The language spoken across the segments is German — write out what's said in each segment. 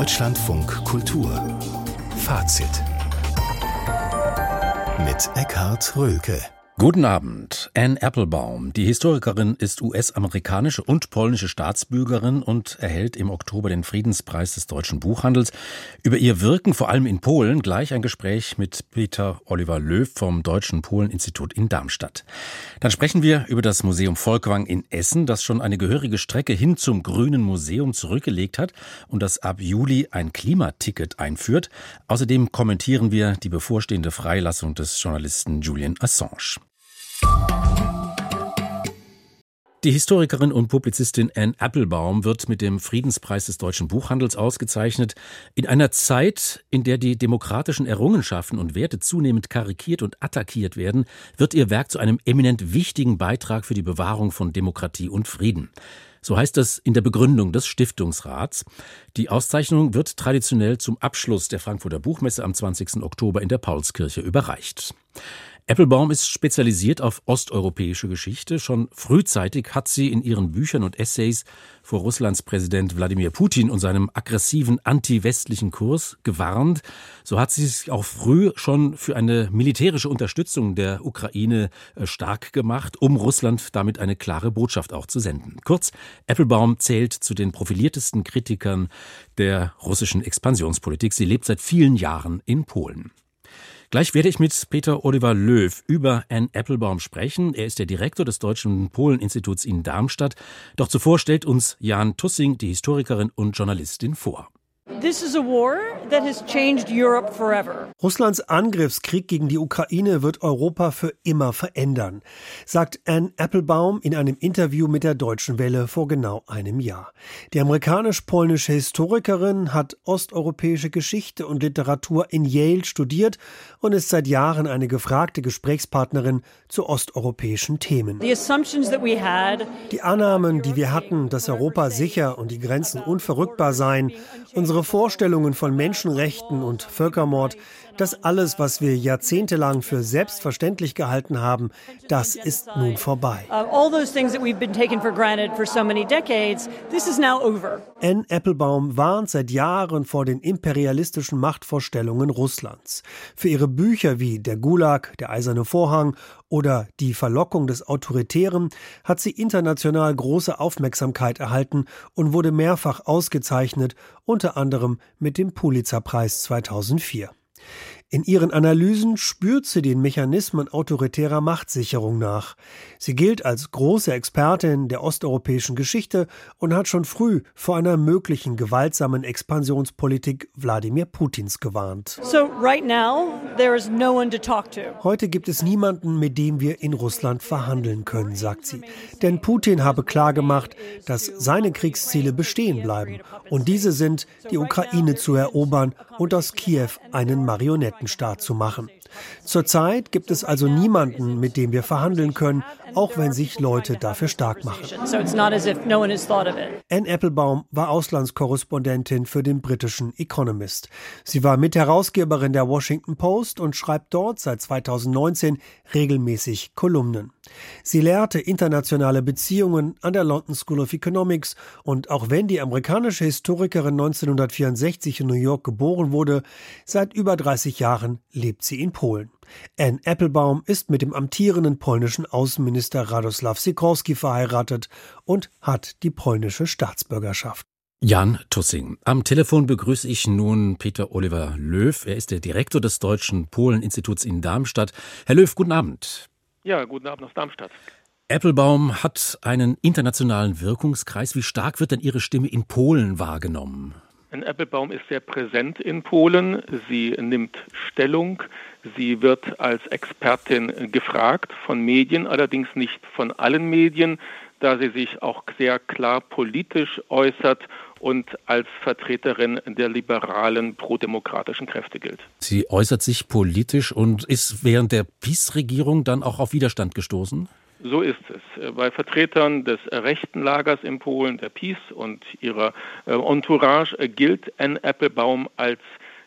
Deutschlandfunk Kultur Fazit mit Eckhard Röhlke. Guten Abend. Anne Applebaum, die Historikerin, ist US-amerikanische und polnische Staatsbürgerin und erhält im Oktober den Friedenspreis des deutschen Buchhandels. Über ihr Wirken, vor allem in Polen, gleich ein Gespräch mit Peter Oliver Löw vom Deutschen Polen-Institut in Darmstadt. Dann sprechen wir über das Museum Folkwang in Essen, das schon eine gehörige Strecke hin zum Grünen Museum zurückgelegt hat und das ab Juli ein Klimaticket einführt. Außerdem kommentieren wir die bevorstehende Freilassung des Journalisten Julian Assange. Die Historikerin und Publizistin Anne Applebaum wird mit dem Friedenspreis des deutschen Buchhandels ausgezeichnet. In einer Zeit, in der die demokratischen Errungenschaften und Werte zunehmend karikiert und attackiert werden, wird ihr Werk zu einem eminent wichtigen Beitrag für die Bewahrung von Demokratie und Frieden. So heißt es in der Begründung des Stiftungsrats. Die Auszeichnung wird traditionell zum Abschluss der Frankfurter Buchmesse am 20. Oktober in der Paulskirche überreicht. Applebaum ist spezialisiert auf osteuropäische Geschichte. Schon frühzeitig hat sie in ihren Büchern und Essays vor Russlands Präsident Wladimir Putin und seinem aggressiven anti-westlichen Kurs gewarnt. So hat sie sich auch früh schon für eine militärische Unterstützung der Ukraine stark gemacht, um Russland damit eine klare Botschaft auch zu senden. Kurz, Applebaum zählt zu den profiliertesten Kritikern der russischen Expansionspolitik. Sie lebt seit vielen Jahren in Polen. Gleich werde ich mit Peter Oliver Löw über Anne Applebaum sprechen. Er ist der Direktor des Deutschen Polen-Instituts in Darmstadt. Doch zuvor stellt uns Jan Tussing, die Historikerin und Journalistin, vor. This is a war that has changed Europe forever. Russlands Angriffskrieg gegen die Ukraine wird Europa für immer verändern, sagt Anne Applebaum in einem Interview mit der Deutschen Welle vor genau einem Jahr. Die amerikanisch-polnische Historikerin hat osteuropäische Geschichte und Literatur in Yale studiert und ist seit Jahren eine gefragte Gesprächspartnerin zu osteuropäischen Themen. Die Annahmen, die wir hatten, dass Europa sicher und die Grenzen unverrückbar seien, unsere Vorstellungen von Menschenrechten und Völkermord, das alles, was wir jahrzehntelang für selbstverständlich gehalten haben, das ist nun vorbei. Anne Applebaum warnt seit Jahren vor den imperialistischen Machtvorstellungen Russlands. Für ihre Bücher wie Der Gulag, Der Eiserne Vorhang oder Die Verlockung des Autoritären hat sie international große Aufmerksamkeit erhalten und wurde mehrfach ausgezeichnet, unter anderem mit dem Pulitzer-Preis 2004. In ihren Analysen spürt sie den Mechanismen autoritärer Machtsicherung nach. Sie gilt als große Expertin der osteuropäischen Geschichte und hat schon früh vor einer möglichen gewaltsamen Expansionspolitik Wladimir Putins gewarnt. Heute gibt es niemanden, mit dem wir in Russland verhandeln können, sagt sie. Denn Putin habe klargemacht, dass seine Kriegsziele bestehen bleiben. Und diese sind, die Ukraine zu erobern und aus Kiew einen Marionettenstaat zu machen. Zurzeit gibt es also niemanden, mit dem wir verhandeln können, auch wenn sich Leute dafür stark machen. Anne Applebaum war Auslandskorrespondentin für den britischen Economist. Sie war Mitherausgeberin der Washington Post und schreibt dort seit 2019 regelmäßig Kolumnen. Sie lehrte internationale Beziehungen an der London School of Economics und auch wenn die amerikanische Historikerin 1964 in New York geboren wurde, seit über 30 Jahren lebt sie in Polen. Anne Applebaum ist mit dem amtierenden polnischen Außenminister Radosław Sikorski verheiratet und hat die polnische Staatsbürgerschaft. Jan Tussing. Am Telefon begrüße ich nun Peter Oliver Löw. Er ist der Direktor des Deutschen Polen-Instituts in Darmstadt. Herr Löw, guten Abend. Ja, guten Abend aus Darmstadt. Applebaum hat einen internationalen Wirkungskreis. Wie stark wird denn Ihre Stimme in Polen wahrgenommen? Anne Applebaum ist sehr präsent in Polen. Sie nimmt Stellung. Sie wird als Expertin gefragt von Medien, allerdings nicht von allen Medien, da sie sich auch sehr klar politisch äußert und als Vertreterin der liberalen, prodemokratischen Kräfte gilt. Sie äußert sich politisch und ist während der PiS-Regierung dann auch auf Widerstand gestoßen? So ist es. Bei Vertretern des rechten Lagers in Polen, der PiS und ihrer Entourage, gilt Anne Applebaum als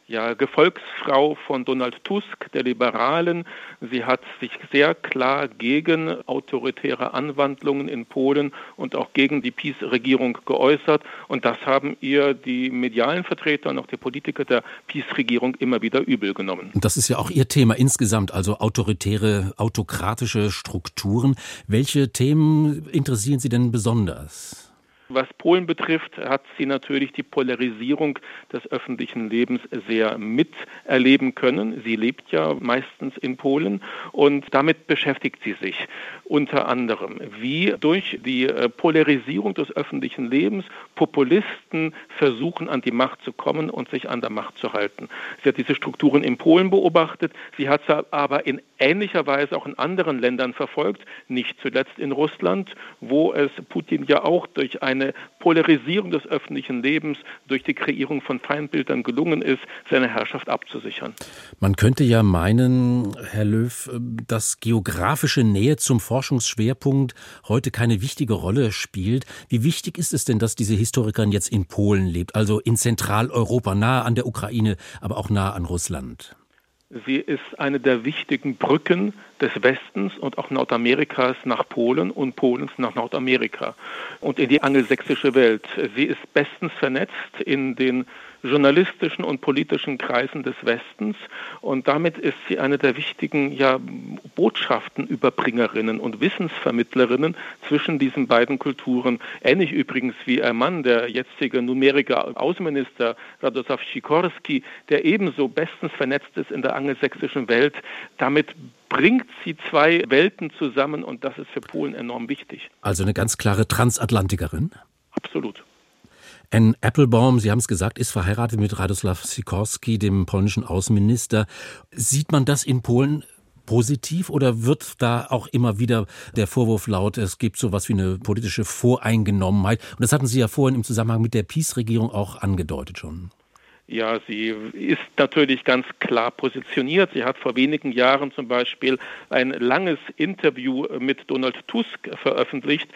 Gefolgsfrau von Donald Tusk, der Liberalen. Sie hat sich sehr klar gegen autoritäre Anwandlungen in Polen und auch gegen die PiS-Regierung geäußert. Und das haben ihr die medialen Vertreter und auch die Politiker der PiS-Regierung immer wieder übel genommen. Und das ist ja auch Ihr Thema insgesamt, also autoritäre, autokratische Strukturen. Welche Themen interessieren Sie denn besonders? Was Polen betrifft, hat sie natürlich die Polarisierung des öffentlichen Lebens sehr miterleben können. Sie lebt ja meistens in Polen und damit beschäftigt sie sich unter anderem, wie durch die Polarisierung des öffentlichen Lebens Populisten versuchen, an die Macht zu kommen und sich an der Macht zu halten. Sie hat diese Strukturen in Polen beobachtet, sie hat sie aber in ähnlicher Weise auch in anderen Ländern verfolgt, nicht zuletzt in Russland, wo es Putin ja auch durch eine Polarisierung des öffentlichen Lebens, durch die Kreierung von Feindbildern gelungen ist, seine Herrschaft abzusichern. Man könnte ja meinen, Herr Löw, dass geografische Nähe zum Forschungsschwerpunkt heute keine wichtige Rolle spielt. Wie wichtig ist es denn, dass diese Historikerin jetzt in Polen lebt, also in Zentraleuropa, nahe an der Ukraine, aber auch nahe an Russland? Sie ist eine der wichtigen Brücken des Westens und auch Nordamerikas nach Polen und Polens nach Nordamerika und in die angelsächsische Welt. Sie ist bestens vernetzt in den journalistischen und politischen Kreisen des Westens und damit ist sie eine der wichtigen Botschaftenüberbringerinnen und Wissensvermittlerinnen zwischen diesen beiden Kulturen. Ähnlich übrigens wie ihr Mann, der jetzige numerische Außenminister Radosław Sikorski, der ebenso bestens vernetzt ist in der angelsächsischen Welt. Damit bringt sie zwei Welten zusammen und das ist für Polen enorm wichtig. Also eine ganz klare Transatlantikerin? Absolut. Anne Applebaum, Sie haben es gesagt, ist verheiratet mit Radosław Sikorski, dem polnischen Außenminister. Sieht man das in Polen positiv oder wird da auch immer wieder der Vorwurf laut, es gibt sowas wie eine politische Voreingenommenheit? Und das hatten Sie ja vorhin im Zusammenhang mit der PiS-Regierung auch angedeutet schon. Ja, sie ist natürlich ganz klar positioniert. Sie hat vor wenigen Jahren zum Beispiel ein langes Interview mit Donald Tusk veröffentlicht,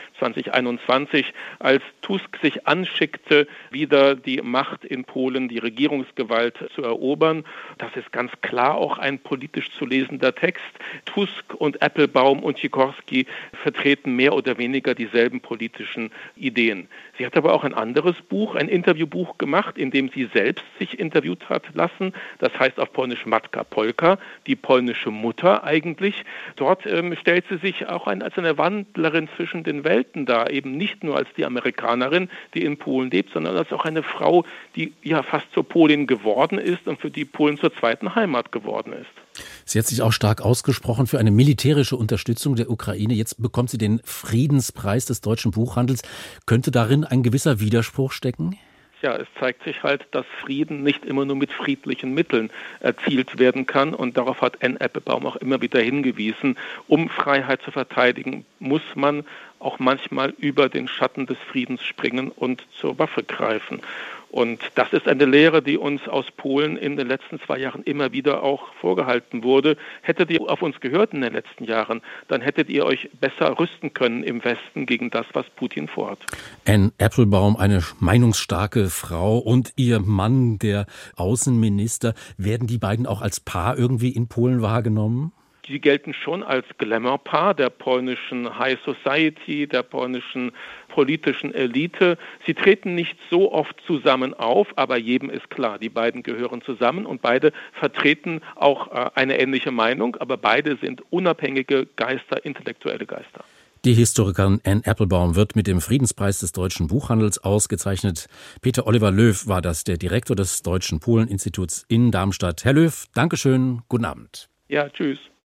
2021, als Tusk sich anschickte, wieder die Macht in Polen, die Regierungsgewalt zu erobern. Das ist ganz klar auch ein politisch zu lesender Text. Tusk und Applebaum und Sikorski vertreten mehr oder weniger dieselben politischen Ideen. Sie hat aber auch ein anderes Buch, ein Interviewbuch gemacht, in dem sie selbst sich interviewt hat lassen. Das heißt auf Polnisch Matka Polka, die polnische Mutter eigentlich. Dort stellt sie sich auch als eine Wandlerin zwischen den Welten dar, eben nicht nur als die Amerikanerin, die in Polen lebt, sondern als auch eine Frau, die ja fast zur Polin geworden ist und für die Polen zur zweiten Heimat geworden ist. Sie hat sich auch stark ausgesprochen für eine militärische Unterstützung der Ukraine. Jetzt bekommt sie den Friedenspreis des deutschen Buchhandels. Könnte darin ein gewisser Widerspruch stecken? Ja, es zeigt sich halt, dass Frieden nicht immer nur mit friedlichen Mitteln erzielt werden kann. Und darauf hat Anne Applebaum auch immer wieder hingewiesen. Um Freiheit zu verteidigen, muss man auch manchmal über den Schatten des Friedens springen und zur Waffe greifen. Und das ist eine Lehre, die uns aus Polen in den letzten 2 Jahren immer wieder auch vorgehalten wurde. Hättet ihr auf uns gehört in den letzten Jahren, dann hättet ihr euch besser rüsten können im Westen gegen das, was Putin vorhat. Anne Applebaum, eine meinungsstarke Frau, und ihr Mann, der Außenminister. Werden die beiden auch als Paar irgendwie in Polen wahrgenommen? Sie gelten schon als Glamour-Paar der polnischen High Society, der polnischen politischen Elite. Sie treten nicht so oft zusammen auf, aber jedem ist klar, die beiden gehören zusammen und beide vertreten auch eine ähnliche Meinung, aber beide sind unabhängige Geister, intellektuelle Geister. Die Historikerin Anne Applebaum wird mit dem Friedenspreis des deutschen Buchhandels ausgezeichnet. Peter Oliver Löw war das, der Direktor des Deutschen Polen-Instituts in Darmstadt. Herr Löw, Dankeschön, guten Abend. Ja, tschüss.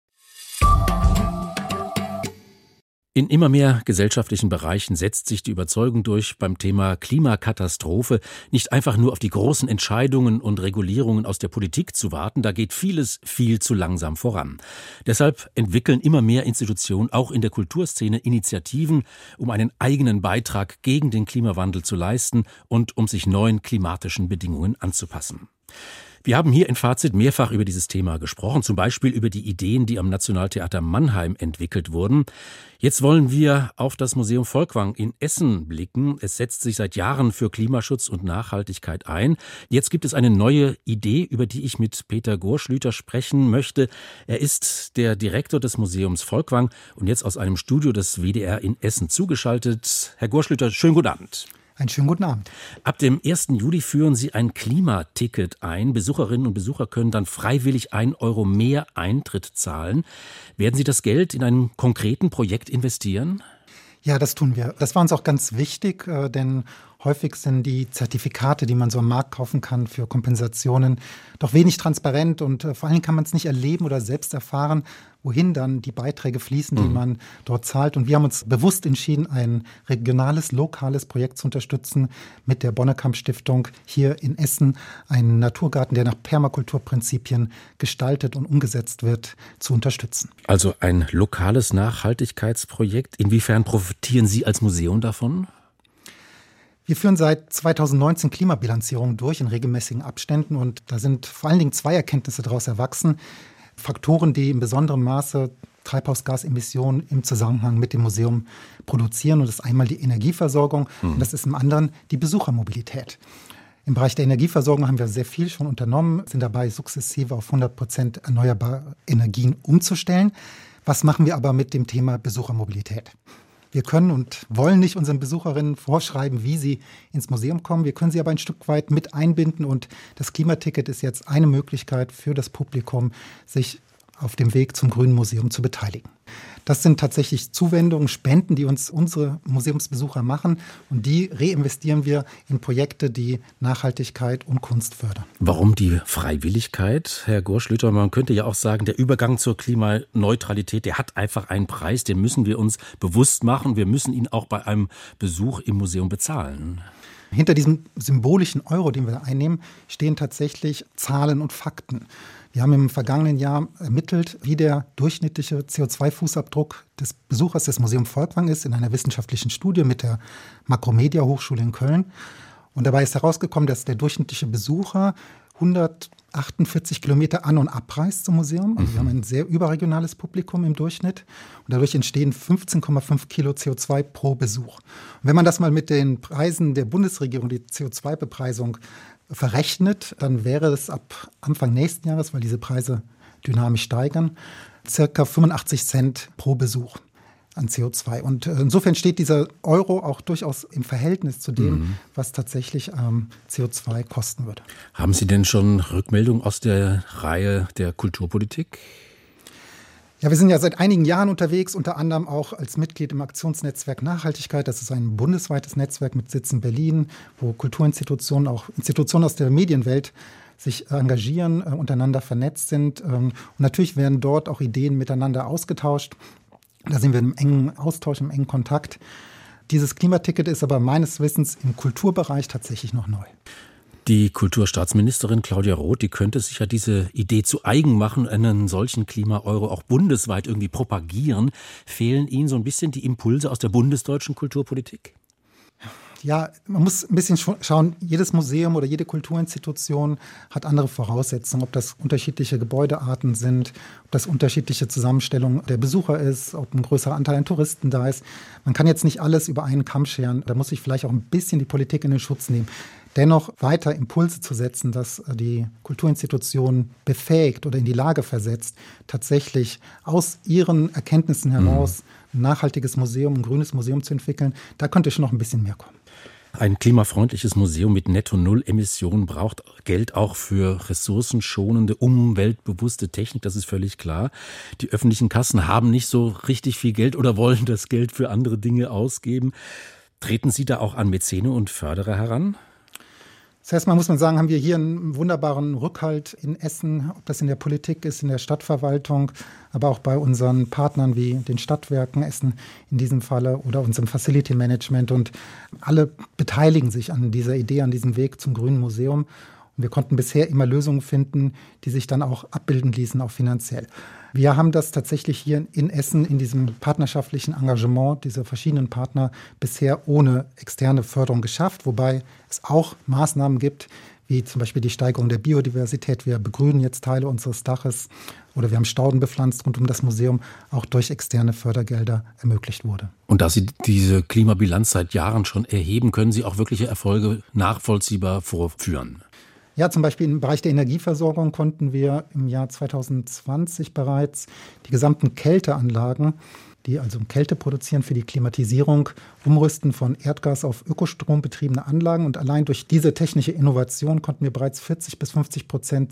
In immer mehr gesellschaftlichen Bereichen setzt sich die Überzeugung durch, beim Thema Klimakatastrophe nicht einfach nur auf die großen Entscheidungen und Regulierungen aus der Politik zu warten, da geht vieles viel zu langsam voran. Deshalb entwickeln immer mehr Institutionen, auch in der Kulturszene, Initiativen, um einen eigenen Beitrag gegen den Klimawandel zu leisten und um sich neuen klimatischen Bedingungen anzupassen. Wir haben hier in Fazit mehrfach über dieses Thema gesprochen, zum Beispiel über die Ideen, die am Nationaltheater Mannheim entwickelt wurden. Jetzt wollen wir auf das Museum Folkwang in Essen blicken. Es setzt sich seit Jahren für Klimaschutz und Nachhaltigkeit ein. Jetzt gibt es eine neue Idee, über die ich mit Peter Gohrschlüter sprechen möchte. Er ist der Direktor des Museums Folkwang und jetzt aus einem Studio des WDR in Essen zugeschaltet. Herr Gohrschlüter, schönen guten Abend. Einen schönen guten Abend. Ab dem 1. Juli führen Sie ein Klimaticket ein. Besucherinnen und Besucher können dann freiwillig 1 Euro mehr Eintritt zahlen. Werden Sie das Geld in einem konkreten Projekt investieren? Ja, das tun wir. Das war uns auch ganz wichtig, denn häufig sind die Zertifikate, die man so am Markt kaufen kann für Kompensationen, doch wenig transparent und vor allen Dingen kann man es nicht erleben oder selbst erfahren, wohin dann die Beiträge fließen, die man dort zahlt. Und wir haben uns bewusst entschieden, ein regionales, lokales Projekt zu unterstützen mit der Bonnekamp-Stiftung hier in Essen, einen Naturgarten, der nach Permakulturprinzipien gestaltet und umgesetzt wird, zu unterstützen. Also ein lokales Nachhaltigkeitsprojekt. Inwiefern profitieren Sie als Museum davon? Wir führen seit 2019 Klimabilanzierungen durch in regelmäßigen Abständen und da sind vor allen Dingen 2 Erkenntnisse daraus erwachsen. Faktoren, die in besonderem Maße Treibhausgasemissionen im Zusammenhang mit dem Museum produzieren. Und das ist einmal die Energieversorgung und das ist im anderen die Besuchermobilität. Im Bereich der Energieversorgung haben wir sehr viel schon unternommen, sind dabei sukzessive auf 100% erneuerbare Energien umzustellen. Was machen wir aber mit dem Thema Besuchermobilität? Wir können und wollen nicht unseren Besucherinnen vorschreiben, wie sie ins Museum kommen. Wir können sie aber ein Stück weit mit einbinden und das Klimaticket ist jetzt eine Möglichkeit für das Publikum, sich auf dem Weg zum Grünen Museum zu beteiligen. Das sind tatsächlich Zuwendungen, Spenden, die uns unsere Museumsbesucher machen und die reinvestieren wir in Projekte, die Nachhaltigkeit und Kunst fördern. Warum die Freiwilligkeit, Herr Gohrschlüter? Man könnte ja auch sagen, der Übergang zur Klimaneutralität, der hat einfach einen Preis, den müssen wir uns bewusst machen. Wir müssen ihn auch bei einem Besuch im Museum bezahlen. Hinter diesem symbolischen Euro, den wir einnehmen, stehen tatsächlich Zahlen und Fakten. Wir haben im vergangenen Jahr ermittelt, wie der durchschnittliche CO2-Fußabdruck des Besuchers des Museums Folkwang ist in einer wissenschaftlichen Studie mit der Makromedia-Hochschule in Köln. Und dabei ist herausgekommen, dass der durchschnittliche Besucher 148 Kilometer an- und abreist zum Museum. Also wir haben ein sehr überregionales Publikum im Durchschnitt. Und dadurch entstehen 15,5 Kilo CO2 pro Besuch. Und wenn man das mal mit den Preisen der Bundesregierung, die CO2-Bepreisung, verrechnet, dann wäre es ab Anfang nächsten Jahres, weil diese Preise dynamisch steigern, circa 85 Cent pro Besuch an CO2. Und insofern steht dieser Euro auch durchaus im Verhältnis zu dem, was tatsächlich CO2 kosten würde. Haben Sie denn schon Rückmeldungen aus der Reihe der Kulturpolitik? Ja, wir sind ja seit einigen Jahren unterwegs, unter anderem auch als Mitglied im Aktionsnetzwerk Nachhaltigkeit. Das ist ein bundesweites Netzwerk mit Sitz in Berlin, wo Kulturinstitutionen, auch Institutionen aus der Medienwelt sich engagieren, untereinander vernetzt sind. Und natürlich werden dort auch Ideen miteinander ausgetauscht. Da sind wir im engen Austausch, im engen Kontakt. Dieses Klimaticket ist aber meines Wissens im Kulturbereich tatsächlich noch neu. Die Kulturstaatsministerin Claudia Roth, die könnte sich ja diese Idee zu eigen machen, einen solchen Klima-Euro auch bundesweit irgendwie propagieren. Fehlen Ihnen so ein bisschen die Impulse aus der bundesdeutschen Kulturpolitik? Ja, man muss ein bisschen schauen, jedes Museum oder jede Kulturinstitution hat andere Voraussetzungen, ob das unterschiedliche Gebäudearten sind, ob das unterschiedliche Zusammenstellung der Besucher ist, ob ein größerer Anteil an Touristen da ist. Man kann jetzt nicht alles über einen Kamm scheren, da muss sich vielleicht auch ein bisschen die Politik in den Schutz nehmen. Dennoch weiter Impulse zu setzen, dass die Kulturinstitutionen befähigt oder in die Lage versetzt, tatsächlich aus ihren Erkenntnissen heraus ein nachhaltiges Museum, ein grünes Museum zu entwickeln, da könnte schon noch ein bisschen mehr kommen. Ein klimafreundliches Museum mit Netto-Null-Emissionen braucht Geld auch für ressourcenschonende, umweltbewusste Technik, das ist völlig klar. Die öffentlichen Kassen haben nicht so richtig viel Geld oder wollen das Geld für andere Dinge ausgeben. Treten Sie da auch an Mäzene und Förderer heran? Das heißt, muss man sagen, haben wir hier einen wunderbaren Rückhalt in Essen, ob das in der Politik ist, in der Stadtverwaltung, aber auch bei unseren Partnern wie den Stadtwerken Essen in diesem Falle oder unserem Facility Management. Und alle beteiligen sich an dieser Idee, an diesem Weg zum Grünen Museum. Und wir konnten bisher immer Lösungen finden, die sich dann auch abbilden ließen, auch finanziell. Wir haben das tatsächlich hier in Essen in diesem partnerschaftlichen Engagement dieser verschiedenen Partner bisher ohne externe Förderung geschafft, wobei es auch Maßnahmen gibt, wie zum Beispiel die Steigerung der Biodiversität. Wir begrünen jetzt Teile unseres Daches oder wir haben Stauden bepflanzt rund um das Museum, auch durch externe Fördergelder ermöglicht wurde. Und da Sie diese Klimabilanz seit Jahren schon erheben, können Sie auch wirkliche Erfolge nachvollziehbar vorführen? Ja, zum Beispiel im Bereich der Energieversorgung konnten wir im Jahr 2020 bereits die gesamten Kälteanlagen, die also Kälte produzieren für die Klimatisierung, umrüsten von Erdgas auf Ökostrom betriebene Anlagen. Und allein durch diese technische Innovation konnten wir bereits 40-50%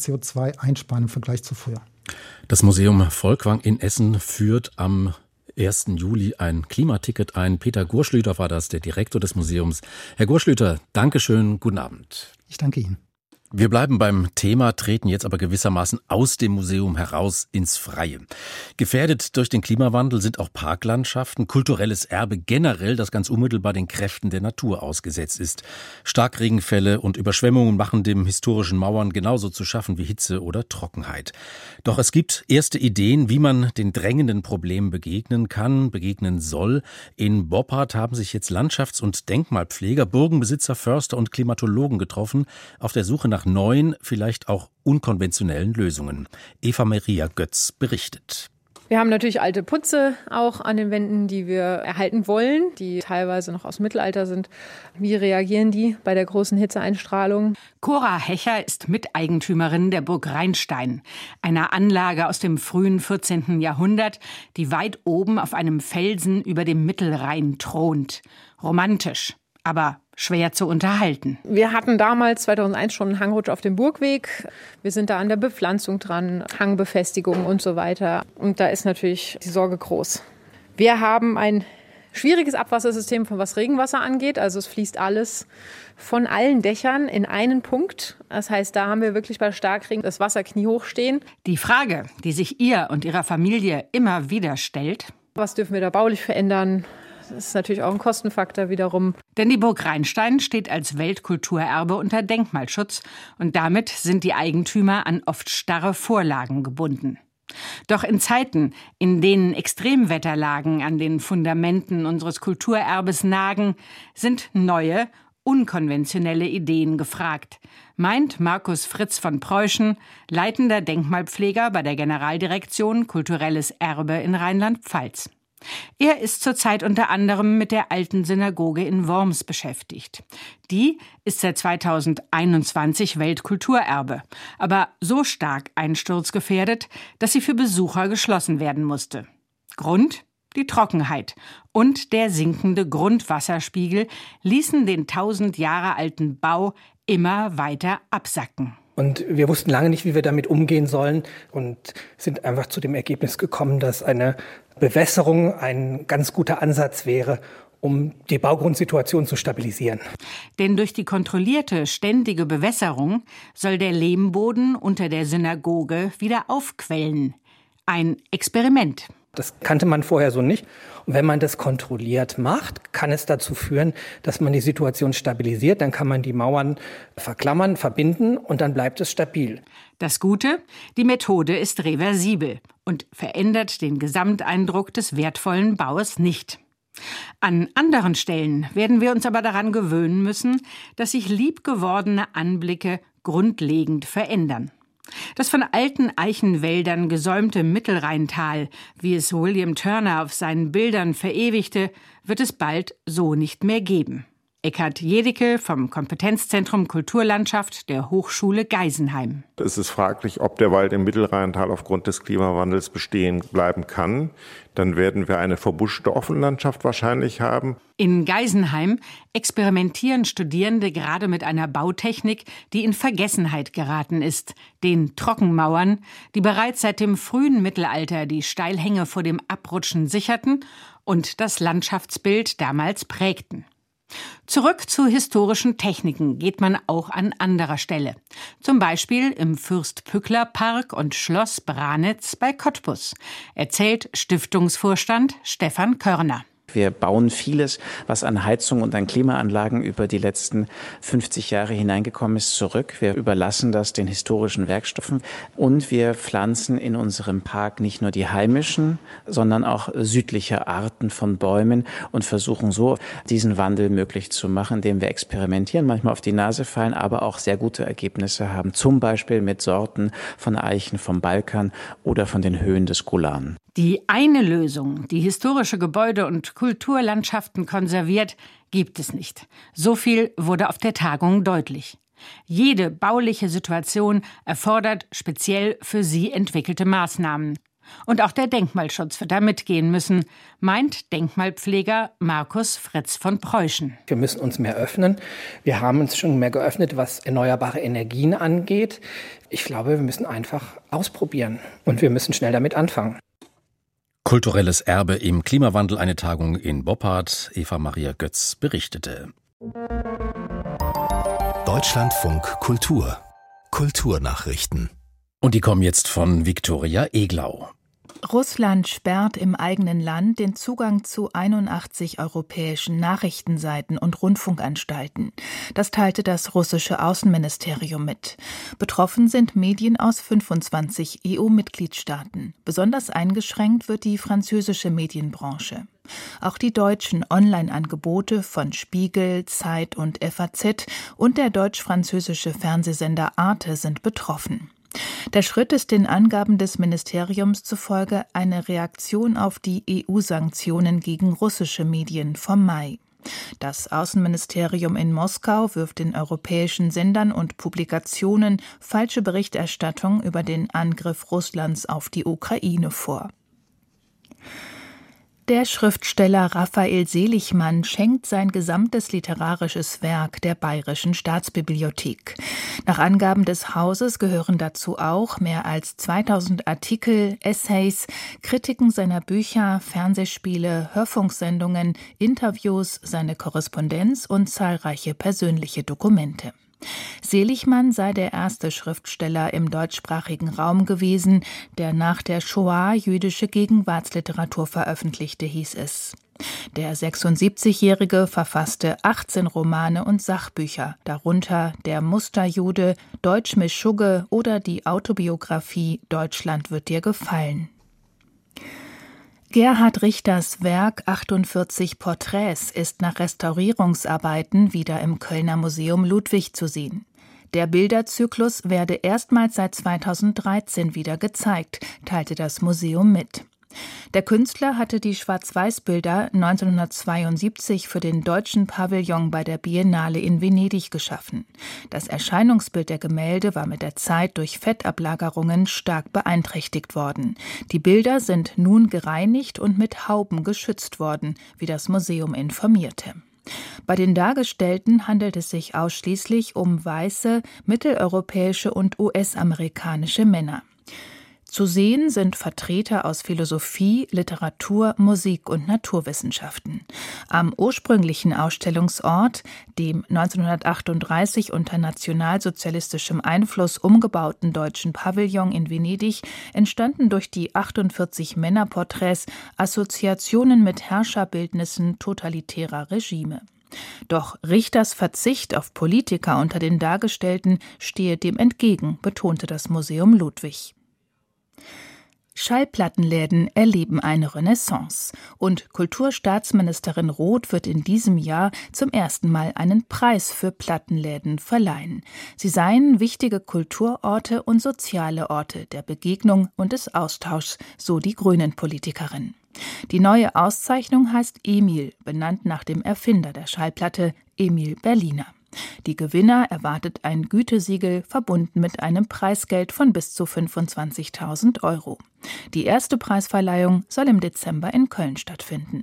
CO2 einsparen im Vergleich zu früher. Das Museum Volkwang in Essen führt am 1. Juli ein Klimaticket ein. Peter Gurschlüter war das, der Direktor des Museums. Herr Gurschlüter, Dankeschön, guten Abend. Ich danke Ihnen. Wir bleiben beim Thema, treten jetzt aber gewissermaßen aus dem Museum heraus ins Freie. Gefährdet durch den Klimawandel sind auch Parklandschaften, kulturelles Erbe generell, das ganz unmittelbar den Kräften der Natur ausgesetzt ist. Starkregenfälle und Überschwemmungen machen dem historischen Mauern genauso zu schaffen wie Hitze oder Trockenheit. Doch es gibt erste Ideen, wie man den drängenden Problemen begegnen kann, begegnen soll. In Boppard haben sich jetzt Landschafts- und Denkmalpfleger, Burgenbesitzer, Förster und Klimatologen getroffen, auf der Suche nach neuen, vielleicht auch unkonventionellen Lösungen. Eva Maria Götz berichtet. Wir haben natürlich alte Putze auch an den Wänden, die wir erhalten wollen, die teilweise noch aus dem Mittelalter sind. Wie reagieren die bei der großen Hitzeeinstrahlung? Cora Hecher ist Miteigentümerin der Burg Rheinstein, einer Anlage aus dem frühen 14. Jahrhundert, die weit oben auf einem Felsen über dem Mittelrhein thront. Romantisch, aber schwer zu unterhalten. Wir hatten damals 2001 schon einen Hangrutsch auf dem Burgweg. Wir sind da an der Bepflanzung dran, Hangbefestigung und so weiter. Und da ist natürlich die Sorge groß. Wir haben ein schwieriges Abwassersystem, was Regenwasser angeht. Also es fließt alles von allen Dächern in einen Punkt. Das heißt, da haben wir wirklich bei Starkregen das Wasser kniehoch stehen. Die Frage, die sich ihr und ihrer Familie immer wieder stellt: Was dürfen wir da baulich verändern? Das ist natürlich auch ein Kostenfaktor wiederum. Denn die Burg Rheinstein steht als Weltkulturerbe unter Denkmalschutz und damit sind die Eigentümer an oft starre Vorlagen gebunden. Doch in Zeiten, in denen Extremwetterlagen an den Fundamenten unseres Kulturerbes nagen, sind neue, unkonventionelle Ideen gefragt, meint Markus Fritz von Preuschen, leitender Denkmalpfleger bei der Generaldirektion Kulturelles Erbe in Rheinland-Pfalz. Er ist zurzeit unter anderem mit der alten Synagoge in Worms beschäftigt. Die ist seit 2021 Weltkulturerbe, aber so stark einsturzgefährdet, dass sie für Besucher geschlossen werden musste. Grund? Die Trockenheit und der sinkende Grundwasserspiegel ließen den 1000 Jahre alten Bau immer weiter absacken. Und wir wussten lange nicht, wie wir damit umgehen sollen und sind einfach zu dem Ergebnis gekommen, dass eine Bewässerung ein ganz guter Ansatz wäre, um die Baugrundsituation zu stabilisieren. Denn durch die kontrollierte, ständige Bewässerung soll der Lehmboden unter der Synagoge wieder aufquellen. Ein Experiment. Das kannte man vorher so nicht. Und wenn man das kontrolliert macht, kann es dazu führen, dass man die Situation stabilisiert. Dann kann man die Mauern verklammern, verbinden und dann bleibt es stabil. Das Gute, die Methode ist reversibel und verändert den Gesamteindruck des wertvollen Baues nicht. An anderen Stellen werden wir uns aber daran gewöhnen müssen, dass sich liebgewordene Anblicke grundlegend verändern. Das von alten Eichenwäldern gesäumte Mittelrheintal, wie es William Turner auf seinen Bildern verewigte, wird es bald so nicht mehr geben. Eckhard Jedicke vom Kompetenzzentrum Kulturlandschaft der Hochschule Geisenheim. Es ist fraglich, ob der Wald im Mittelrheintal aufgrund des Klimawandels bestehen bleiben kann. Dann werden wir eine verbuschte Offenlandschaft wahrscheinlich haben. In Geisenheim experimentieren Studierende gerade mit einer Bautechnik, die in Vergessenheit geraten ist, den Trockenmauern, die bereits seit dem frühen Mittelalter die Steilhänge vor dem Abrutschen sicherten und das Landschaftsbild damals prägten. Zurück zu historischen Techniken geht man auch an anderer Stelle. Zum Beispiel im Fürst-Pückler-Park und Schloss Branitz bei Cottbus, erzählt Stiftungsvorstand Stefan Körner. Wir bauen vieles, was an Heizung und an Klimaanlagen über die letzten 50 Jahre hineingekommen ist, zurück. Wir überlassen das den historischen Werkstoffen und wir pflanzen in unserem Park nicht nur die heimischen, sondern auch südliche Arten von Bäumen und versuchen so, diesen Wandel möglich zu machen, indem wir experimentieren, manchmal auf die Nase fallen, aber auch sehr gute Ergebnisse haben, zum Beispiel mit Sorten von Eichen vom Balkan oder von den Höhen des Golan. Die eine Lösung, die historische Gebäude und Kulturlandschaften konserviert, gibt es nicht. So viel wurde auf der Tagung deutlich. Jede bauliche Situation erfordert speziell für sie entwickelte Maßnahmen. Und auch der Denkmalschutz wird da mitgehen müssen, meint Denkmalpfleger Markus Fritz von Preußen. Wir müssen uns mehr öffnen. Wir haben uns schon mehr geöffnet, was erneuerbare Energien angeht. Ich glaube, wir müssen einfach ausprobieren und wir müssen schnell damit anfangen. Kulturelles Erbe im Klimawandel, eine Tagung in Boppard. Eva Maria Götz berichtete. Deutschlandfunk Kultur. Kulturnachrichten. Und die kommen jetzt von Viktoria Eglau. Russland sperrt im eigenen Land den Zugang zu 81 europäischen Nachrichtenseiten und Rundfunkanstalten. Das teilte das russische Außenministerium mit. Betroffen sind Medien aus 25 EU-Mitgliedstaaten. Besonders eingeschränkt wird die französische Medienbranche. Auch die deutschen Online-Angebote von Spiegel, Zeit und FAZ und der deutsch-französische Fernsehsender Arte sind betroffen. Der Schritt ist den Angaben des Ministeriums zufolge eine Reaktion auf die EU-Sanktionen gegen russische Medien vom Mai. Das Außenministerium in Moskau wirft den europäischen Sendern und Publikationen falsche Berichterstattung über den Angriff Russlands auf die Ukraine vor. Der Schriftsteller Raphael Seligmann schenkt sein gesamtes literarisches Werk der Bayerischen Staatsbibliothek. Nach Angaben des Hauses gehören dazu auch mehr als 2000 Artikel, Essays, Kritiken seiner Bücher, Fernsehspiele, Hörfunksendungen, Interviews, seine Korrespondenz und zahlreiche persönliche Dokumente. Seligmann sei der erste Schriftsteller im deutschsprachigen Raum gewesen, der nach der Shoah jüdische Gegenwartsliteratur veröffentlichte, hieß es. Der 76-Jährige verfasste 18 Romane und Sachbücher, darunter Der Musterjude, Deutsch Meschugge oder die Autobiografie Deutschland wird dir gefallen. Gerhard Richters Werk 48 Porträts ist nach Restaurierungsarbeiten wieder im Kölner Museum Ludwig zu sehen. Der Bilderzyklus werde erstmals seit 2013 wieder gezeigt, teilte das Museum mit. Der Künstler hatte die Schwarz-Weiß-Bilder 1972 für den deutschen Pavillon bei der Biennale in Venedig geschaffen. Das Erscheinungsbild der Gemälde war mit der Zeit durch Fettablagerungen stark beeinträchtigt worden. Die Bilder sind nun gereinigt und mit Hauben geschützt worden, wie das Museum informierte. Bei den Dargestellten handelt es sich ausschließlich um weiße, mitteleuropäische und US-amerikanische Männer. Zu sehen sind Vertreter aus Philosophie, Literatur, Musik und Naturwissenschaften. Am ursprünglichen Ausstellungsort, dem 1938 unter nationalsozialistischem Einfluss umgebauten deutschen Pavillon in Venedig, entstanden durch die 48 Männerporträts Assoziationen mit Herrscherbildnissen totalitärer Regime. Doch Richters Verzicht auf Politiker unter den Dargestellten stehe dem entgegen, betonte das Museum Ludwig. Schallplattenläden erleben eine Renaissance und Kulturstaatsministerin Roth wird in diesem Jahr zum ersten Mal einen Preis für Plattenläden verleihen. Sie seien wichtige Kulturorte und soziale Orte der Begegnung und des Austauschs, so die Grünen-Politikerin. Die neue Auszeichnung heißt Emil, benannt nach dem Erfinder der Schallplatte, Emil Berliner. Die Gewinner erwartet ein Gütesiegel, verbunden mit einem Preisgeld von bis zu 25.000 €. Die erste Preisverleihung soll im Dezember in Köln stattfinden.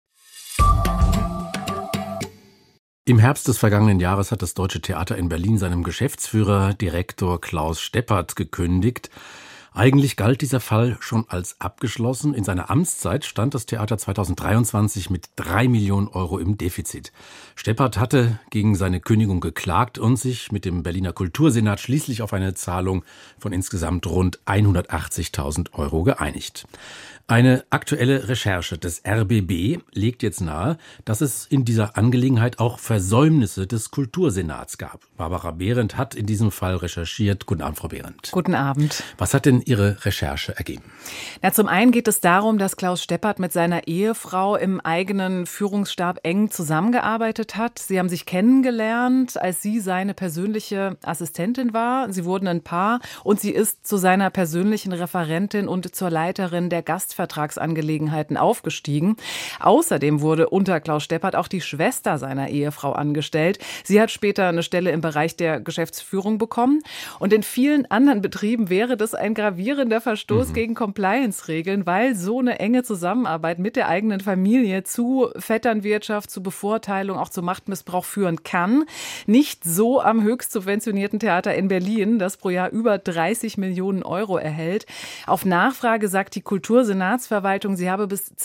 Im Herbst des vergangenen Jahres hat das Deutsche Theater in Berlin seinem Geschäftsführer, Direktor Klaus Steppert, gekündigt. Eigentlich galt dieser Fall schon als abgeschlossen. In seiner Amtszeit stand das Theater 2023 mit 3 Millionen Euro im Defizit. Steppert hatte gegen seine Kündigung geklagt und sich mit dem Berliner Kultursenat schließlich auf eine Zahlung von insgesamt rund 180.000 Euro geeinigt. Eine aktuelle Recherche des RBB legt jetzt nahe, dass es in dieser Angelegenheit auch Versäumnisse des Kultursenats gab. Barbara Behrendt hat in diesem Fall recherchiert. Guten Abend, Frau Behrendt. Guten Abend. Was hat denn Ihre Recherche ergeben? Na, zum einen geht es darum, dass Klaus Steppert mit seiner Ehefrau im eigenen Führungsstab eng zusammengearbeitet hat. Sie haben sich kennengelernt, als sie seine persönliche Assistentin war. Sie wurden ein Paar und sie ist zu seiner persönlichen Referentin und zur Leiterin der Gastvertragsangelegenheiten aufgestiegen. Außerdem wurde unter Klaus Steppert auch die Schwester seiner Ehefrau angestellt. Sie hat später eine Stelle im Bereich der Geschäftsführung bekommen. Und in vielen anderen Betrieben wäre das ein gravierender Verstoß gegen Compliance-Regeln, weil so eine enge Zusammenarbeit mit der eigenen Familie zu Vetternwirtschaft, zu Bevorteilung, auch zu Machtmissbrauch führen kann. Nicht so am höchst subventionierten Theater in Berlin, das pro Jahr über 30 Millionen Euro erhält. Auf Nachfrage sagt die Kultursenatsverwaltung, sie habe bis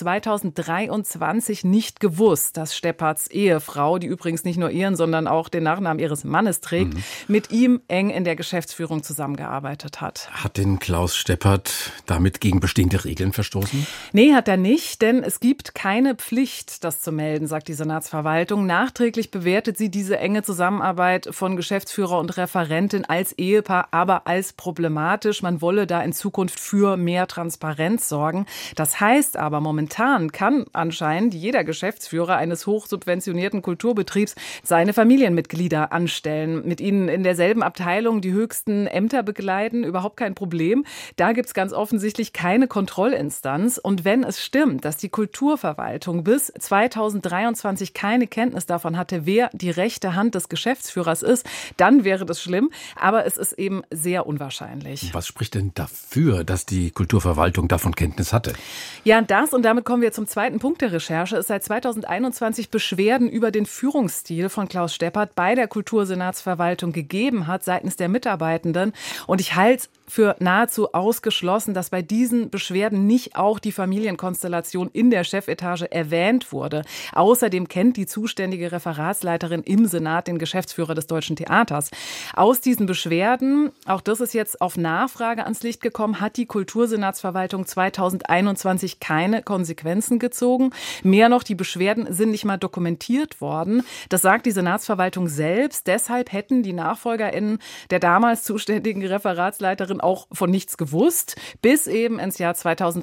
2023 nicht gewusst, dass Stepperts Ehefrau, die übrigens nicht nur ihren, sondern auch den Nachnamen ihres Mannes trägt, mit ihm eng in der Geschäftsführung zusammengearbeitet hat. Hat denn Klaus Steppert damit gegen bestehende Regeln verstoßen? Nee, hat er nicht, denn es gibt keine Pflicht, das zu melden, sagt die Senatsverwaltung. Nachträglich bewertet sie diese enge Zusammenarbeit von Geschäftsführer und Referentin als Ehepaar, aber als problematisch. Man wolle da in Zukunft für mehr Transparenz sorgen. Das heißt aber, momentan kann anscheinend jeder Geschäftsführer eines hochsubventionierten Kulturbetriebs seine Familienmitglieder anstellen, mit ihnen in derselben Abteilung die höchsten Ämter begleiten, überhaupt kein Problem. Da gibt es ganz offensichtlich keine Kontrollinstanz. Und wenn es stimmt, dass die Kulturverwaltung bis 2023 keine Kenntnis davon hatte, wer die rechte Hand des Geschäftsführers ist, dann wäre das schlimm. Aber es ist eben sehr unwahrscheinlich. Was spricht denn dafür, dass die Kulturverwaltung davon Kenntnis hatte? Ja, das, und damit kommen wir zum zweiten Punkt der Recherche, ist seit 2021 Beschwerden über den Führungsstil von Klaus Steppert bei der Kultursenatsverwaltung gegeben hat seitens der Mitarbeitenden. Und ich halte es für nahezu ausgeschlossen, dass bei diesen Beschwerden nicht auch die Familienkonstellation in der Chefetage erwähnt wurde. Außerdem kennt die zuständige Referatsleiterin im Senat den Geschäftsführer des Deutschen Theaters. Aus diesen Beschwerden, auch das ist jetzt auf Nachfrage ans Licht gekommen, hat die Kultursenatsverwaltung 2021 keine Konsequenzen gezogen. Mehr noch, die Beschwerden sind nicht mal dokumentiert worden. Das sagt die Senatsverwaltung selbst. Deshalb hätten die NachfolgerInnen der damals zuständigen Referatsleiterin auch von nichts gewusst, bis eben ins Jahr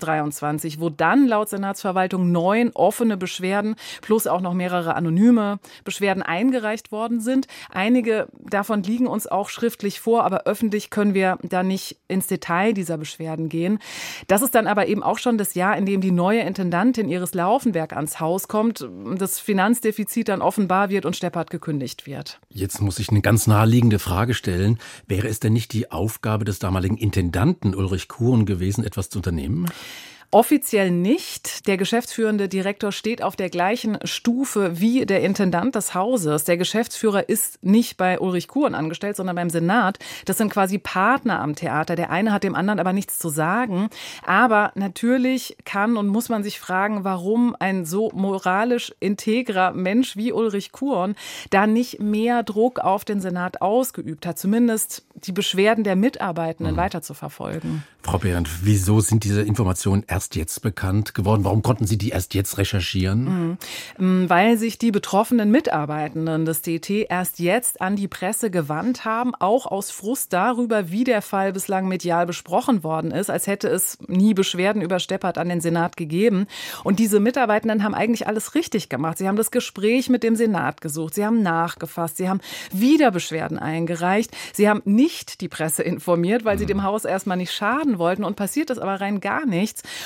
2023, wo dann laut Senatsverwaltung 9 offene Beschwerden plus auch noch mehrere anonyme Beschwerden eingereicht worden sind. Einige davon liegen uns auch schriftlich vor, aber öffentlich können wir da nicht ins Detail dieser Beschwerden gehen. Das ist dann aber eben auch schon das Jahr, in dem die neue Intendantin Iris Laufenberg ans Haus kommt, das Finanzdefizit dann offenbar wird und Steppert gekündigt wird. Jetzt muss ich eine ganz naheliegende Frage stellen. Wäre es denn nicht die Aufgabe des damaligen Intendanten Ulrich Kuhn gewesen, etwas zu unternehmen? Offiziell nicht. Der geschäftsführende Direktor steht auf der gleichen Stufe wie der Intendant des Hauses. Der Geschäftsführer ist nicht bei Ulrich Kuhn angestellt, sondern beim Senat. Das sind quasi Partner am Theater. Der eine hat dem anderen aber nichts zu sagen. Aber natürlich kann und muss man sich fragen, warum ein so moralisch integrer Mensch wie Ulrich Kuhn da nicht mehr Druck auf den Senat ausgeübt hat. Zumindest die Beschwerden der Mitarbeitenden weiter zu verfolgen. Frau Behrendt, wieso sind diese Informationen erst jetzt bekannt geworden? Warum konnten Sie die erst jetzt recherchieren? Weil sich die betroffenen Mitarbeitenden des TT erst jetzt an die Presse gewandt haben, auch aus Frust darüber, wie der Fall bislang medial besprochen worden ist, als hätte es nie Beschwerden über Steppert an den Senat gegeben. Und diese Mitarbeitenden haben eigentlich alles richtig gemacht. Sie haben das Gespräch mit dem Senat gesucht, sie haben nachgefasst, sie haben wieder Beschwerden eingereicht, sie haben nicht die Presse informiert, weil sie dem Haus erstmal nicht schaden wollten, und passiert ist aber rein gar nichts.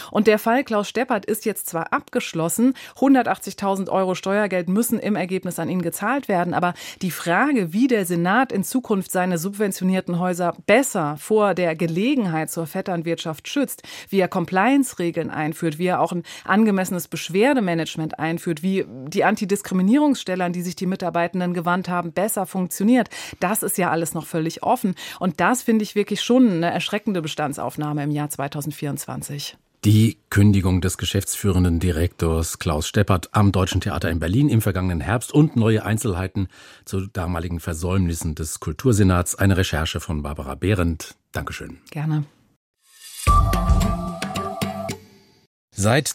Und der Fall Klaus Steppert ist jetzt zwar abgeschlossen, 180.000 € Steuergeld müssen im Ergebnis an ihn gezahlt werden, aber die Frage, wie der Senat in Zukunft seine subventionierten Häuser besser vor der Gelegenheit zur Vetternwirtschaft schützt, wie er Compliance-Regeln einführt, wie er auch ein angemessenes Beschwerdemanagement einführt, wie die Antidiskriminierungsstelle, an die sich die Mitarbeitenden gewandt haben, besser funktioniert, das ist ja alles noch völlig offen. Und das finde ich wirklich schon eine erschreckende Bestandsaufnahme im Jahr 2024. Die Kündigung des geschäftsführenden Direktors Klaus Steppert am Deutschen Theater in Berlin im vergangenen Herbst und neue Einzelheiten zu damaligen Versäumnissen des Kultursenats. Eine Recherche von Barbara Behrendt. Dankeschön. Gerne. Seit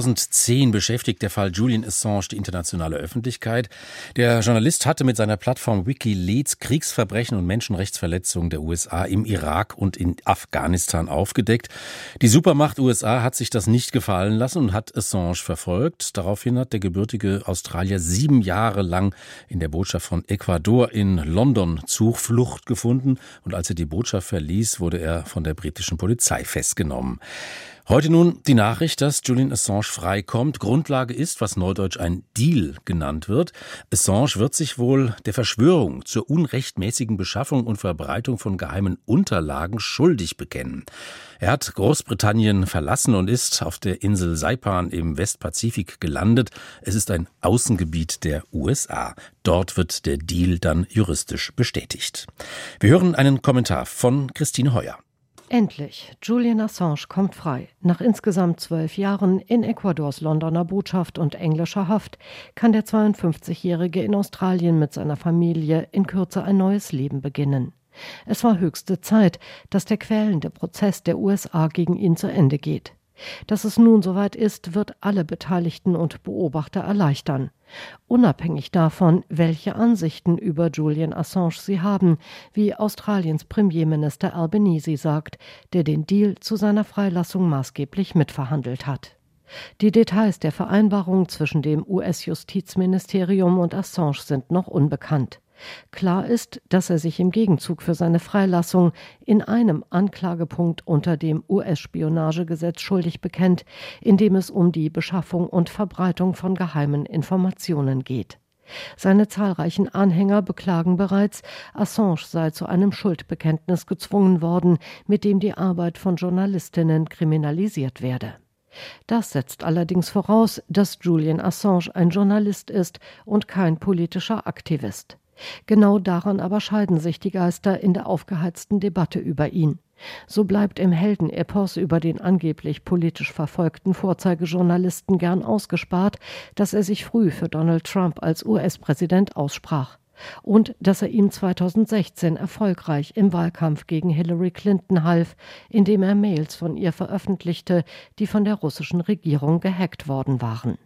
2010 beschäftigt der Fall Julian Assange die internationale Öffentlichkeit. Der Journalist hatte mit seiner Plattform WikiLeaks Kriegsverbrechen und Menschenrechtsverletzungen der USA im Irak und in Afghanistan aufgedeckt. Die Supermacht USA hat sich das nicht gefallen lassen und hat Assange verfolgt. Daraufhin hat der gebürtige Australier 7 Jahre lang in der Botschaft von Ecuador in London Zuflucht gefunden. Und als er die Botschaft verließ, wurde er von der britischen Polizei festgenommen. Heute nun die Nachricht, dass Julian Assange freikommt. Grundlage ist, was neudeutsch ein Deal genannt wird. Assange wird sich wohl der Verschwörung zur unrechtmäßigen Beschaffung und Verbreitung von geheimen Unterlagen schuldig bekennen. Er hat Großbritannien verlassen und ist auf der Insel Saipan im Westpazifik gelandet. Es ist ein Außengebiet der USA. Dort wird der Deal dann juristisch bestätigt. Wir hören einen Kommentar von Christine Heuer. Endlich, Julian Assange kommt frei. Nach insgesamt 12 Jahren in Ecuadors Londoner Botschaft und englischer Haft kann der 52-Jährige in Australien mit seiner Familie in Kürze ein neues Leben beginnen. Es war höchste Zeit, dass der quälende Prozess der USA gegen ihn zu Ende geht. Dass es nun soweit ist, wird alle Beteiligten und Beobachter erleichtern. Unabhängig davon, welche Ansichten über Julian Assange sie haben, wie Australiens Premierminister Albanese sagt, der den Deal zu seiner Freilassung maßgeblich mitverhandelt hat. Die Details der Vereinbarung zwischen dem US-Justizministerium und Assange sind noch unbekannt. Klar ist, dass er sich im Gegenzug für seine Freilassung in einem Anklagepunkt unter dem US-Spionagegesetz schuldig bekennt, in dem es um die Beschaffung und Verbreitung von geheimen Informationen geht. Seine zahlreichen Anhänger beklagen bereits, Assange sei zu einem Schuldbekenntnis gezwungen worden, mit dem die Arbeit von Journalistinnen kriminalisiert werde. Das setzt allerdings voraus, dass Julian Assange ein Journalist ist und kein politischer Aktivist. Genau daran aber scheiden sich die Geister in der aufgeheizten Debatte über ihn. So bleibt im Heldenepos über den angeblich politisch verfolgten Vorzeigejournalisten gern ausgespart, dass er sich früh für Donald Trump als US-Präsident aussprach und dass er ihm 2016 erfolgreich im Wahlkampf gegen Hillary Clinton half, indem er Mails von ihr veröffentlichte, die von der russischen Regierung gehackt worden waren.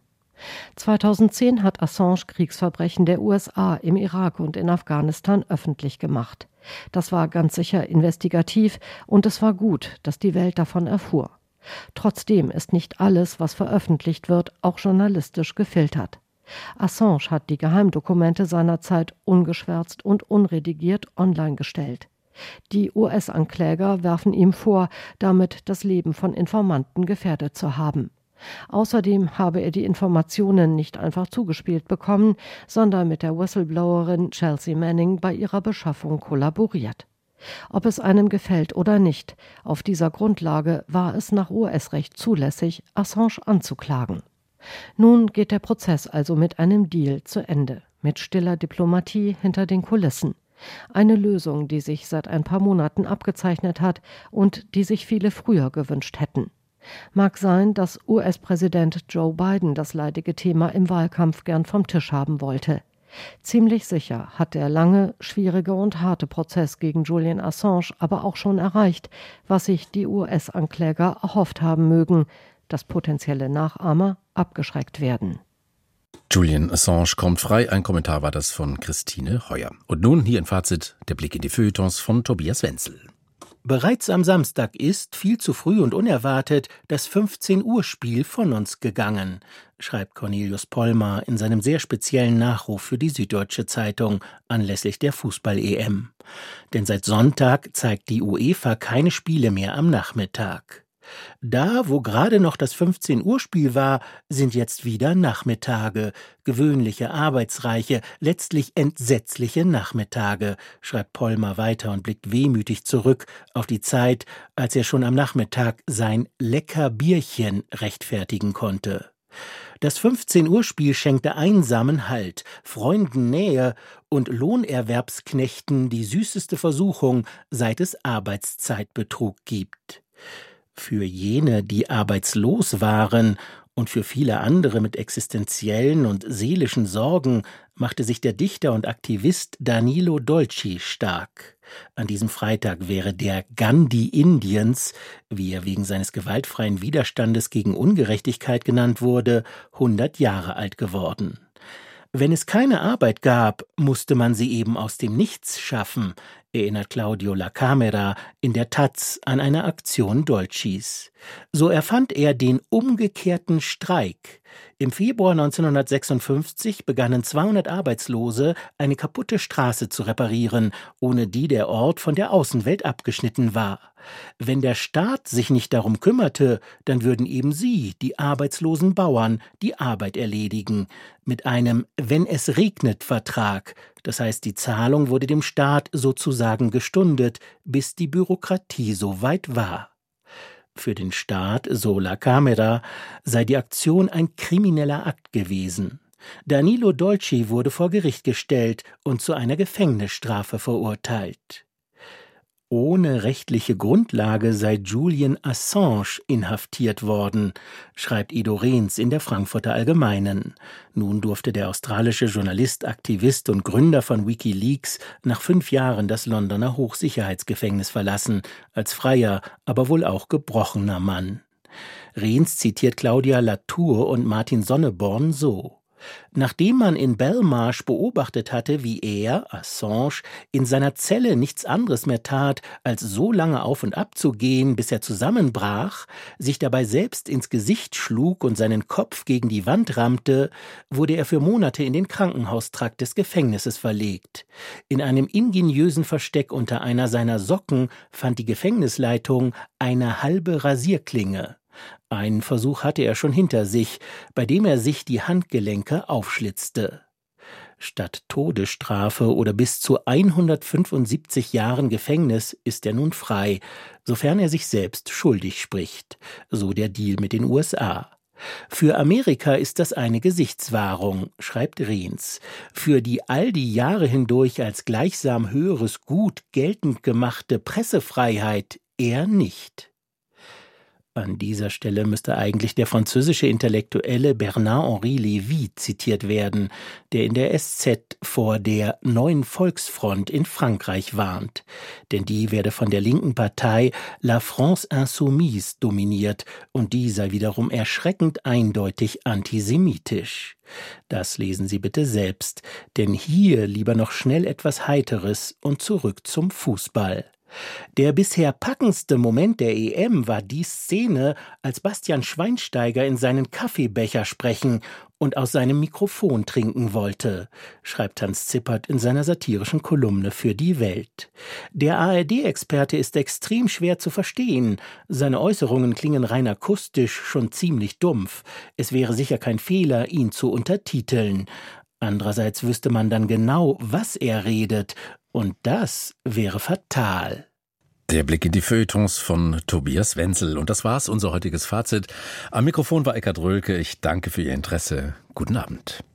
2010 hat Assange Kriegsverbrechen der USA im Irak und in Afghanistan öffentlich gemacht. Das war ganz sicher investigativ und es war gut, dass die Welt davon erfuhr. Trotzdem ist nicht alles, was veröffentlicht wird, auch journalistisch gefiltert. Assange hat die Geheimdokumente seiner Zeit ungeschwärzt und unredigiert online gestellt. Die US-Ankläger werfen ihm vor, damit das Leben von Informanten gefährdet zu haben. Außerdem habe er die Informationen nicht einfach zugespielt bekommen, sondern mit der Whistleblowerin Chelsea Manning bei ihrer Beschaffung kollaboriert. Ob es einem gefällt oder nicht, auf dieser Grundlage war es nach US-Recht zulässig, Assange anzuklagen. Nun geht der Prozess also mit einem Deal zu Ende, mit stiller Diplomatie hinter den Kulissen. Eine Lösung, die sich seit ein paar Monaten abgezeichnet hat und die sich viele früher gewünscht hätten. Mag sein, dass US-Präsident Joe Biden das leidige Thema im Wahlkampf gern vom Tisch haben wollte. Ziemlich sicher hat der lange, schwierige und harte Prozess gegen Julian Assange aber auch schon erreicht, was sich die US-Ankläger erhofft haben mögen, dass potenzielle Nachahmer abgeschreckt werden. Julian Assange kommt frei. Ein Kommentar war das von Christine Heuer. Und nun hier ein Fazit, der Blick in die Feuilletons von Tobias Wenzel. Bereits am Samstag ist, viel zu früh und unerwartet, das 15-Uhr-Spiel von uns gegangen, schreibt Cornelius Pollmer in seinem sehr speziellen Nachruf für die Süddeutsche Zeitung anlässlich der Fußball-EM. Denn seit Sonntag zeigt die UEFA keine Spiele mehr am Nachmittag. Da, wo gerade noch das 15-Uhr-Spiel war, sind jetzt wieder Nachmittage, gewöhnliche, arbeitsreiche, letztlich entsetzliche Nachmittage, schreibt Pollmer weiter und blickt wehmütig zurück auf die Zeit, als er schon am Nachmittag sein lecker Bierchen rechtfertigen konnte. Das 15-Uhr-Spiel schenkte Einsamen Halt, Freunden Nähe und Lohnerwerbsknechten die süßeste Versuchung, seit es Arbeitszeitbetrug gibt. Für jene, die arbeitslos waren, und für viele andere mit existenziellen und seelischen Sorgen machte sich der Dichter und Aktivist Danilo Dolci stark. An diesem Freitag wäre der Gandhi Indiens, wie er wegen seines gewaltfreien Widerstandes gegen Ungerechtigkeit genannt wurde, 100 Jahre alt geworden. Wenn es keine Arbeit gab, musste man sie eben aus dem Nichts schaffen, erinnert Claudio La Camera in der Taz an eine Aktion Dolcis. So erfand er den umgekehrten Streik. Im Februar 1956 begannen 200 Arbeitslose, eine kaputte Straße zu reparieren, ohne die der Ort von der Außenwelt abgeschnitten war. Wenn der Staat sich nicht darum kümmerte, dann würden eben sie, die arbeitslosen Bauern, die Arbeit erledigen, mit einem Wenn-es-regnet-Vertrag. Das heißt, die Zahlung wurde dem Staat sozusagen gestundet, bis die Bürokratie so weit war. Für den Staat, so La Camera, sei die Aktion ein krimineller Akt gewesen. Danilo Dolci wurde vor Gericht gestellt und zu einer Gefängnisstrafe verurteilt. Ohne rechtliche Grundlage sei Julian Assange inhaftiert worden, schreibt Ido Rehns in der Frankfurter Allgemeinen. Nun durfte der australische Journalist, Aktivist und Gründer von WikiLeaks nach 5 Jahren das Londoner Hochsicherheitsgefängnis verlassen, als freier, aber wohl auch gebrochener Mann. Rehns zitiert Claudia Latour und Martin Sonneborn so: Nachdem man in Belmarsh beobachtet hatte, wie er, Assange, in seiner Zelle nichts anderes mehr tat, als so lange auf und ab zu gehen, bis er zusammenbrach, sich dabei selbst ins Gesicht schlug und seinen Kopf gegen die Wand rammte, wurde er für Monate in den Krankenhaustrakt des Gefängnisses verlegt. In einem ingeniösen Versteck unter einer seiner Socken fand die Gefängnisleitung eine halbe Rasierklinge. Einen Versuch hatte er schon hinter sich, bei dem er sich die Handgelenke aufschlitzte. Statt Todesstrafe oder bis zu 175 Jahren Gefängnis ist er nun frei, sofern er sich selbst schuldig spricht, so der Deal mit den USA. Für Amerika ist das eine Gesichtswahrung, schreibt Rehns. Für die all die Jahre hindurch als gleichsam höheres Gut geltend gemachte Pressefreiheit eher nicht. An dieser Stelle müsste eigentlich der französische Intellektuelle Bernard-Henri Lévy zitiert werden, der in der SZ vor der neuen Volksfront in Frankreich warnt. Denn die werde von der linken Partei La France Insoumise dominiert und die sei wiederum erschreckend eindeutig antisemitisch. Das lesen Sie bitte selbst, denn hier lieber noch schnell etwas Heiteres und zurück zum Fußball. Der bisher packendste Moment der EM war die Szene, als Bastian Schweinsteiger in seinen Kaffeebecher sprechen und aus seinem Mikrofon trinken wollte, schreibt Hans Zippert in seiner satirischen Kolumne für Die Welt. Der ARD-Experte ist extrem schwer zu verstehen. Seine Äußerungen klingen rein akustisch schon ziemlich dumpf. Es wäre sicher kein Fehler, ihn zu untertiteln. Andererseits wüsste man dann genau, was er redet, und das wäre fatal. Der Blick in die Feuilletons von Tobias Wenzel. Und das war's, unser heutiges Fazit. Am Mikrofon war Eckhard Röhlke. Ich danke für Ihr Interesse. Guten Abend.